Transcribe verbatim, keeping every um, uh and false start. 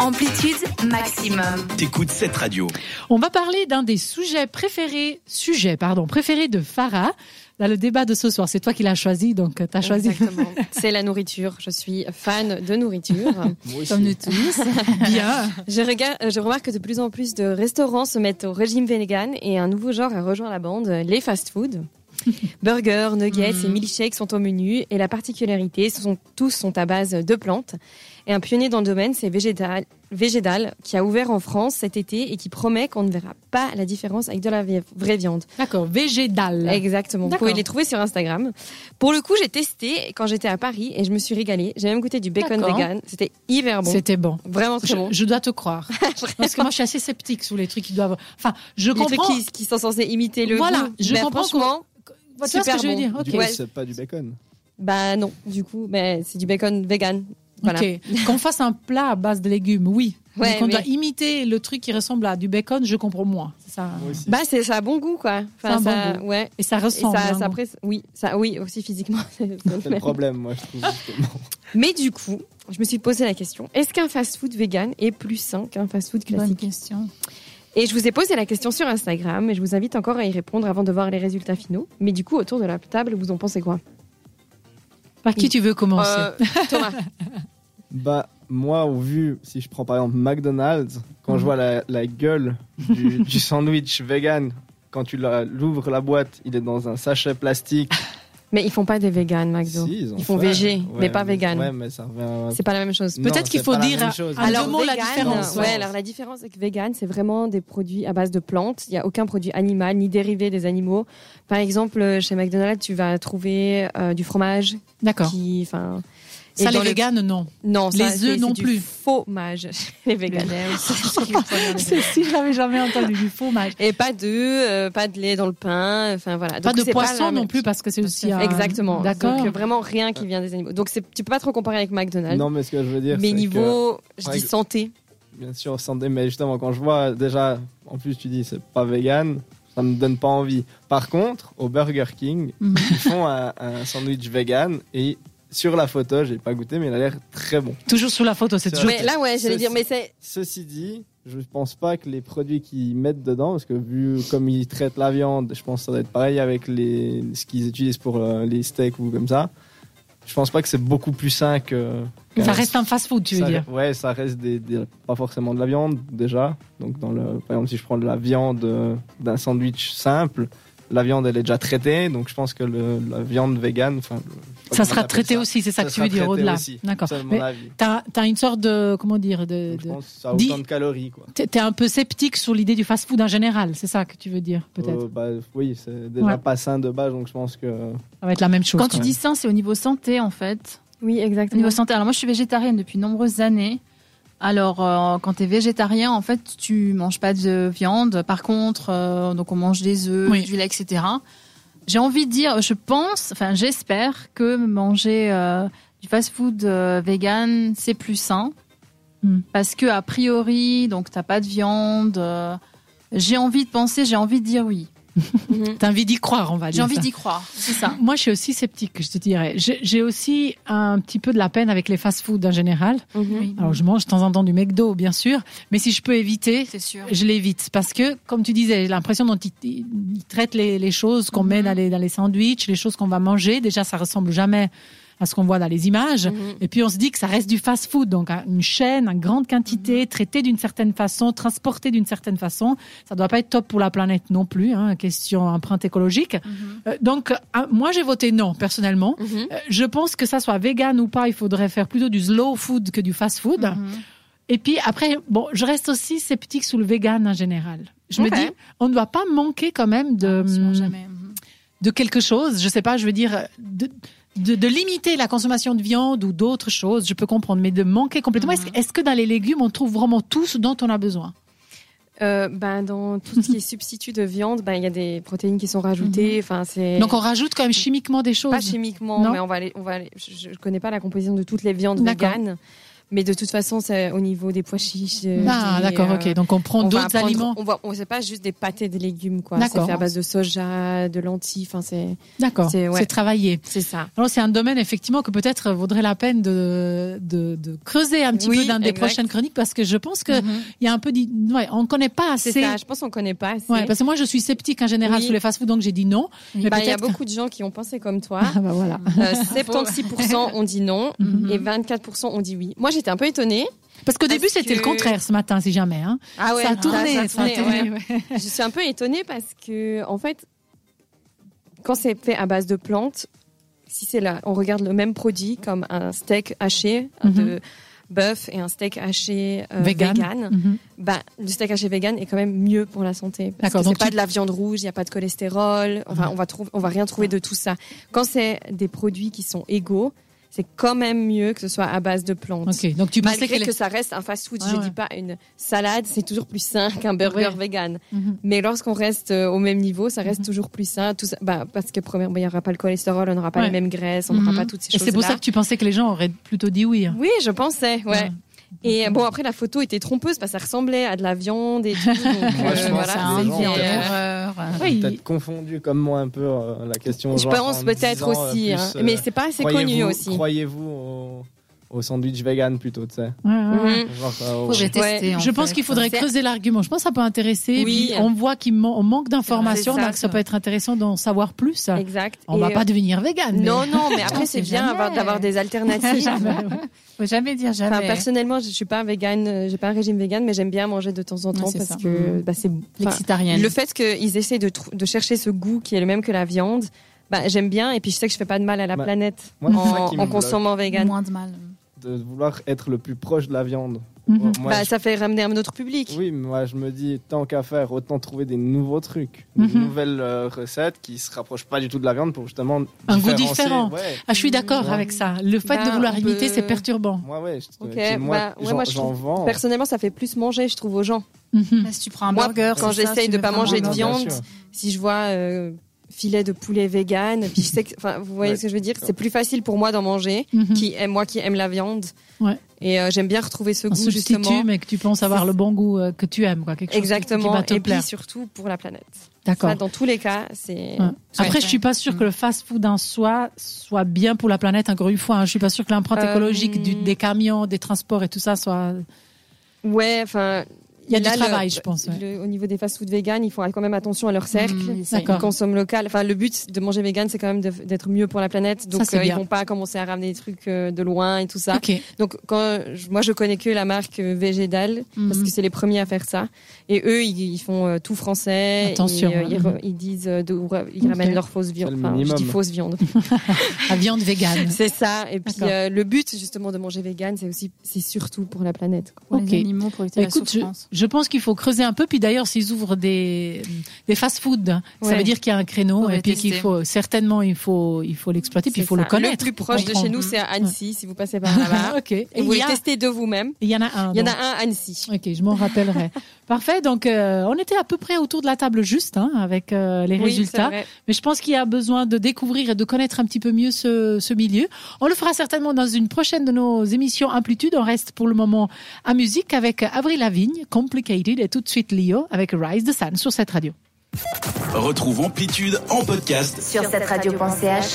Amplitude maximum. T'écoutes cette radio. On va parler d'un des sujets préférés, sujets, pardon, préférés de Farah. Dans le débat de ce soir, c'est toi qui l'as choisi, donc t'as choisi. Exactement. C'est la nourriture. Je suis fan de nourriture. Comme nous tous. Bien. Je regarde, je remarque que de plus en plus de restaurants se mettent au régime vegan et un nouveau genre a rejoint la bande, les fast-food. Burgers, nuggets mmh. et milkshakes sont au menu et la particularité, ce sont tous sont à base de plantes. Et un pionnier dans le domaine, c'est Végétal, Végédal, qui a ouvert en France cet été et qui promet qu'on ne verra pas la différence avec de la vraie viande. D'accord, Végédal. Exactement. D'accord. Vous pouvez les trouver sur Instagram. Pour le coup, j'ai testé quand j'étais à Paris et je me suis régalée. J'ai même goûté du bacon D'accord. vegan. C'était hyper bon. C'était bon. Vraiment très je, bon. Je dois te croire. Parce que moi, je suis assez sceptique sur les trucs qui doivent... Enfin, je les comprends... trucs qui, qui sont censés imiter le voilà, goût. Je ben, comprends franchement... Tu vois ce que je veux dire? Du okay. coup, ouais. c'est pas du bacon. Bah non, du coup, bah, c'est du bacon vegan. Voilà. Ok. Qu'on fasse un plat à base de légumes, oui. Ouais, mais qu'on mais... doit imiter le truc qui ressemble à du bacon, je comprends moins. C'est ça. Bah c'est ça a bon goût quoi. Enfin, ça, bon goût. Ouais. Et ça ressemble. Et ça, hein, ça après, oui, ça, oui aussi physiquement. C'est, c'est le problème, moi je trouve. Justement. Mais du coup, je me suis posé la question est-ce qu'un fast-food vegan est plus sain qu'un fast-food classique? Bonne question. Et je vous ai posé la question sur Instagram et je vous invite encore à y répondre avant de voir les résultats finaux. Mais du coup, autour de la table, vous en pensez quoi? Par qui tu veux commencer? euh, Thomas. Bah, moi, au vu, si je prends par exemple McDonald's, quand mmh. je vois la, la gueule du, du sandwich vegan, quand tu la, l'ouvres la boîte, il est dans un sachet plastique. Mais ils font pas des véganes, McDo. Si, ils, ils font végé, ouais, mais pas vegan. Ouais, mais ça revient... C'est pas la même chose. Non, peut-être qu'il faut dire alors mot la différence. Ouais, alors la différence c'est que vegan, c'est vraiment des produits à base de plantes. Il y a aucun produit animal ni dérivé des animaux. Par exemple, chez McDonald's, tu vas trouver euh, du fromage. D'accord. Qui, enfin. Ça, les véganes, non. Non, ça, les c'est, œufs non c'est plus. Du fromage. Les véganes. C'est si, je l'avais jamais entendu, du fromage. Et pas d'œufs, euh, pas de lait dans le pain, enfin voilà. Pas Donc, de poisson pas non plus parce que c'est aussi un... Exactement. D'accord. Donc vraiment rien qui vient des animaux. Donc c'est, tu peux pas trop comparer avec McDonald's. Non, mais ce que je veux dire, mais c'est niveau, que... je dis santé. Bien sûr, santé, mais justement, quand je vois déjà, en plus tu dis c'est pas vegan, ça me donne pas envie. Par contre, au Burger King, mm-hmm. ils font un, un sandwich vegan et sur la photo, j'ai pas goûté, mais il a l'air très bon. Toujours sur la photo, c'est toujours. Mais là, ouais, j'allais ceci, dire, mais c'est. Ceci dit, je pense pas que les produits qu'ils mettent dedans, parce que vu comme ils traitent la viande, je pense que ça doit être pareil avec les ce qu'ils utilisent pour euh, les steaks ou comme ça. Je pense pas que c'est beaucoup plus sain que. Ça reste un fast-food, tu veux ça, dire? Ouais, ça reste des, des, pas forcément de la viande déjà. Donc dans le, par exemple, si je prends de la viande euh, d'un sandwich simple. La viande, elle est déjà traitée, donc je pense que le, la viande végane... Ça sera traité ça. aussi, c'est ça, ça que tu veux dire, au-delà. Aussi. D'accord. C'est mon avis. T'as, t'as une sorte de... Comment dire de, donc, je de, pense que ça a autant de calories, quoi. T'es, t'es un peu sceptique sur l'idée du fast-food en général, c'est ça que tu veux dire, peut-être? euh, bah, Oui, c'est déjà ouais. pas sain de base, donc je pense que... Ça va être la même chose. Quand tu même. dis sain, c'est au niveau santé, en fait. Oui, exactement. Au niveau santé. Alors moi, je suis végétarienne depuis de nombreuses années. Alors, euh, quand tu es végétarien, en fait, tu manges pas de viande. Par contre, euh, donc on mange des œufs, oui. du lait, et cetera. J'ai envie de dire, je pense, enfin j'espère que manger euh, du fast-food euh, vegan, c'est plus sain. Mm. Parce que a priori, donc t'as pas de viande. Euh, j'ai envie de penser, j'ai envie de dire oui. Mm-hmm. T'as envie d'y croire, on va dire. J'ai envie ça. d'y croire, c'est ça. Moi, je suis aussi sceptique, je te dirais. J'ai, j'ai aussi un petit peu de la peine avec les fast-foods en général. Mm-hmm. Alors, je mange de temps en temps du McDo, bien sûr, mais si je peux éviter, c'est sûr. Je l'évite. Parce que, comme tu disais, j'ai l'impression dont ils, ils traitent les, les choses qu'on mm-hmm. met dans les, dans les sandwichs, les choses qu'on va manger. Déjà, ça ressemble jamais à ce qu'on voit dans les images. Mm-hmm. Et puis, on se dit que ça reste du fast-food. Donc, une chaîne, en grande quantité, mm-hmm. traitée d'une certaine façon, transportée d'une certaine façon. Ça doit pas être top pour la planète non plus, hein, question empreinte écologique. Mm-hmm. Euh, donc, euh, moi, j'ai voté non, personnellement. Mm-hmm. Euh, je pense que ça soit vegan ou pas, il faudrait faire plutôt du slow food que du fast-food. Mm-hmm. Et puis, après, bon, je reste aussi sceptique sur le vegan en général. Je okay. me dis, on ne doit pas manquer quand même de, ah, jamais. de quelque chose. Je sais pas, je veux dire... De, De, de limiter la consommation de viande ou d'autres choses, je peux comprendre, mais de manquer complètement. Mmh. Est-ce, est-ce que dans les légumes, on trouve vraiment tout ce dont on a besoin? euh, ben, Dans tout ce qui est substitut de viande, ben, il y a des protéines qui sont rajoutées. Mmh. C'est... Donc on rajoute quand même chimiquement des choses? Pas chimiquement, non mais on va aller, on va aller, je ne connais pas la composition de toutes les viandes D'accord. véganes. Mais de toute façon, c'est au niveau des pois chiches. Ah, des, d'accord, euh, ok. Donc on prend on d'autres prendre, aliments. On va, on sait pas juste des pâtés de légumes, quoi. D'accord. C'est fait à base de soja, de lentilles. Enfin, c'est. D'accord. C'est, ouais. c'est travaillé. C'est ça. Alors c'est un domaine effectivement que peut-être vaudrait la peine de de, de creuser un petit oui, peu dans des exact. prochaines chroniques parce que je pense que il mm-hmm. y a un peu dit, ouais, on connaît pas assez. C'est ça. Je pense qu'on connaît pas assez. Ouais, parce que moi je suis sceptique en général oui. sur les fast-food, donc j'ai dit non. Mais bah, il y a beaucoup de gens qui ont pensé comme toi. Ah, bah voilà. Euh, soixante-six pour cent ont dit non mm-hmm. et vingt-quatre pour cent ont dit oui. Moi j'étais un peu étonnée. Parce qu'au parce début, c'était que... le contraire ce matin, si jamais. Hein. Ah ouais, ça a tourné. Ça, ça a tourné, tourné ouais. Ouais. Je suis un peu étonnée parce que, en fait, quand c'est fait à base de plantes, si c'est là, on regarde le même produit comme un steak haché mm-hmm. de bœuf et un steak haché euh, vegan, vegan mm-hmm. bah, le steak haché vegan est quand même mieux pour la santé. Parce D'accord, que c'est pas tu... de la viande rouge, il n'y a pas de cholestérol, enfin, mm-hmm. on va trouver, on va rien trouver de tout ça. Quand c'est des produits qui sont égaux, c'est quand même mieux que ce soit à base de plantes. Okay, donc tu Malgré pensais que, que ça reste un fast-food, ah, je ouais. dis pas une salade, c'est toujours plus sain qu'un burger ouais. vegan. Mm-hmm. Mais lorsqu'on reste au même niveau, ça reste mm-hmm. toujours plus sain. Tout ça, bah, parce que premièrement, il n'y aura pas le cholestérol, on n'aura pas ouais. les mêmes graisses, on n'aura mm-hmm. pas toutes ces choses-là. Et c'est pour ça que tu pensais que les gens auraient plutôt dit oui. Hein. Oui, je pensais, ouais. ouais. Et bon, après, la photo était trompeuse parce que ça ressemblait à de la viande et tout. Donc, moi, euh, je voilà, c'est un gens, erreur. Oui. Peut-être confondu comme moi un peu euh, la question. Je genre, pense peut-être disant, aussi, euh, hein. plus, euh, mais c'est pas assez connu aussi. Croyez-vous au, au sandwich vegan plutôt, tu sais. Ouais, ouais. Genre, euh, faudrait tester. Ouais. Je pense fait. qu'il faudrait c'est... creuser l'argument. Je pense que ça peut intéresser. Oui. Puis on voit qu'il man- on manque d'informations, ça, donc ça peut être intéressant d'en savoir plus. Exact. On et va euh... pas devenir vegan. Non, mais... non, mais après c'est bien avoir, d'avoir des alternatives. Faut jamais dire jamais. Enfin, personnellement, je suis pas vegan, j'ai pas un régime vegan, mais j'aime bien manger de temps en temps ouais, parce ça. que bah, c'est l'exitarienne. Le fait qu'ils essaient de, tr- de chercher ce goût qui est le même que la viande, bah, j'aime bien et puis je sais que je fais pas de mal à la bah, planète moi, en, en consommant vegan. Moins de mal. De vouloir être le plus proche de la viande. Mm-hmm. Moi, bah, je... ça fait ramener un autre public. Oui, moi je me dis, tant qu'à faire, autant trouver des nouveaux trucs, mm-hmm. des nouvelles euh, recettes qui se rapprochent pas du tout de la viande pour justement un goût différent. Ouais. Ah, je suis d'accord ouais. avec ça. Le fait bah, de vouloir imiter, peut... c'est perturbant. Moi, ouais. Je... Okay. moi, bah, ouais, j'en, moi je j'en trouve... vends. Personnellement, ça fait plus manger, je trouve, aux gens. Mm-hmm. Bah, si tu prends un moi, burger, quand j'essaye de pas manger de viande, sûr. si je vois euh, filet de poulet vegan, puis je sais que, enfin, vous voyez ouais. ce que je veux dire, c'est plus facile pour moi d'en manger, mm-hmm. qui aime, moi qui aime la viande. Ouais. Et euh, j'aime bien retrouver ce un goût substitut, justement. Mais que tu penses avoir c'est... le bon goût euh, que tu aimes, quoi, quelque chose exactement. Qui, qui va te et plaire. puis surtout pour la planète. D'accord. Ça, dans tous les cas, c'est. Ouais. Après, ouais. je suis pas sûre mmh. que le fast-food en soi soit bien pour la planète. Encore une fois, hein. Je suis pas sûre que l'empreinte euh... écologique du, des camions, des transports et tout ça soit. Ouais, enfin. Il y a là, du travail, le, je pense. Ouais. Le, au niveau des fast-food vegan, ils font quand même attention à leur cercle. Mmh, ils consomment local. Enfin, le but de manger vegan, c'est quand même de, d'être mieux pour la planète. Donc, ça, euh, ils vont pas commencer à ramener des trucs euh, de loin et tout ça. Okay. Donc, quand je, moi, je connais que la marque euh, Végédal mmh. parce que c'est les premiers à faire ça. Et eux, ils, ils font euh, tout français. Attention. Et, euh, ils, re, ils disent, euh, de, ils okay. ramènent leur fausse viande. Enfin, je dis fausse viande. La viande végane. C'est ça. Et puis, euh, le but, justement, de manger vegan, c'est aussi, c'est surtout pour la planète. Pour okay. les animaux, pour éviter Écoute, la souffrance. Je, je pense qu'il faut creuser un peu. Puis d'ailleurs, s'ils ouvrent des, des fast-food, ouais. ça veut dire qu'il y a un créneau et puis tester. qu'il faut, certainement, il faut, il faut l'exploiter, puis il faut ça. le connaître. Le plus proche de chez nous, c'est à Annecy, ouais. si vous passez par là-bas. Ok. Et, et vous le a... testez de vous-même. Il y en a un. Il y en a un à Annecy. Ok, je m'en rappellerai. Parfait. Donc, euh, on était à peu près autour de la table juste, hein, avec euh, les oui, résultats. Mais je pense qu'il y a besoin de découvrir et de connaître un petit peu mieux ce, ce milieu. On le fera certainement dans une prochaine de nos émissions Amplitude. On reste pour le moment à musique avec Avril Lavigne, Complicated, et tout de suite Lio avec Rise the Sun sur cette radio. Retrouve Amplitude en podcast sur cette radio point c h.